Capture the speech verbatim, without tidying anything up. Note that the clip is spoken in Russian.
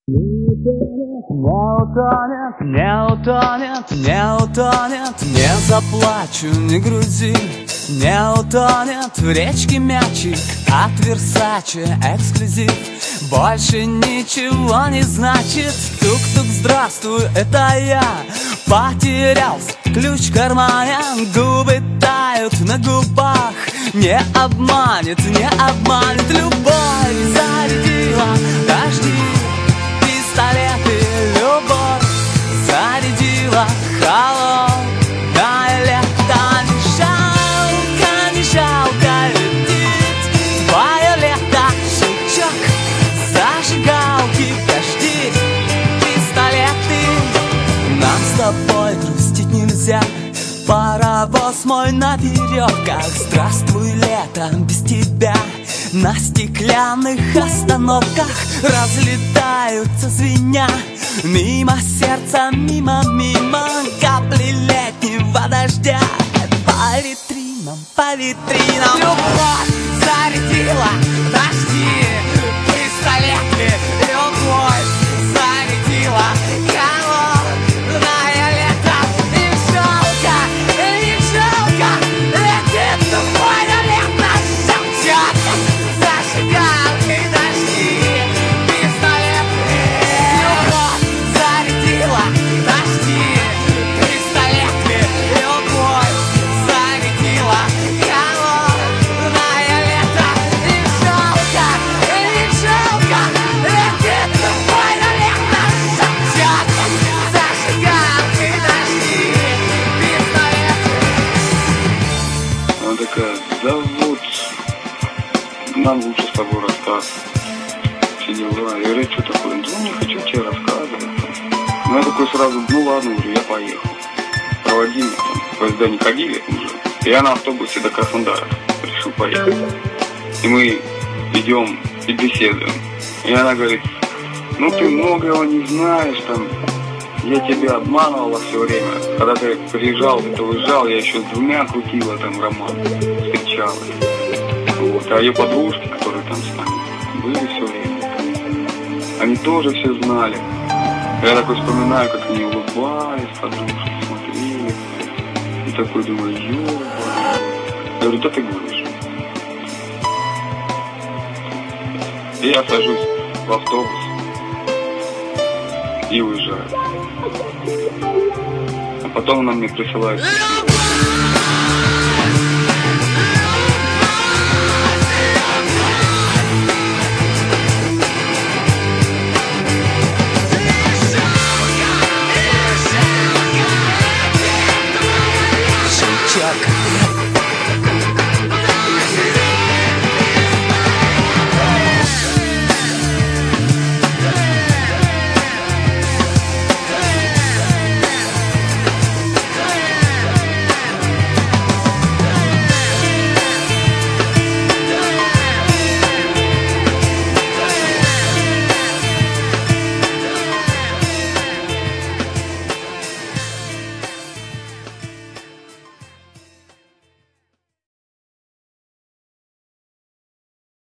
Не утонет, не утонет, не утонет, не заплачу, не грузи. Не утонет в речке мячик от Версаче эксклюзив. Больше ничего не значит. Тук-тук, здравствуй, это я. Потерялся, ключ в кармане. Губы тают на губах. Не обманет, не обманет. Любовь зарядила дожди, пистолеты, любовь зарядила холодное лето. Не жалко, не жалко летит твое лето. Щелчок зажигалки, дожди, пистолеты. Нам с тобой грустить нельзя. Паровоз мой на веревках. Здравствуй, лето, без тебя. На стеклянных остановках разлетаются звеня. Мимо сердца, мимо, мимо капли летнего дождя. По витринам, по витринам любовь зарядила дожди, пистолеты, любовь зарядила холодное лето. И жалко, и жалко летит твое лето. Щелчок зажигалки, дожди, пистолеты. Любовь зарядила дожди, пистолеты. Любовь зарядила холодное лето. И жалко, и жалко летит твое лето. Щелчок зажигалки, дожди, пистолеты. Она такая: да вот, нам лучше с тобой расстаться. Все дела. Я говорю: что такое? Ну, не хочу тебе рассказывать. Ну, я такой сразу: ну ладно, говорю, я поехал. Проводи меня там. Поезда не ходили уже. И я на автобусе до Краснодара решил поехать. И мы идем и беседуем. И она говорит: ну ты многого не знаешь там. Я тебя обманывала все время. Когда ты приезжал, ты уезжал, я еще с двумя крутила там роман, встречалась. Вот. А ее подружки, которые там с нами были все время, они тоже все знали. Я такой вспоминаю, как они улыбались, подружки смотрели. И такой думаю: ёба. Я говорю: да ты гонишь. И я сажусь в автобус и уезжаю. А потом она мне присылает.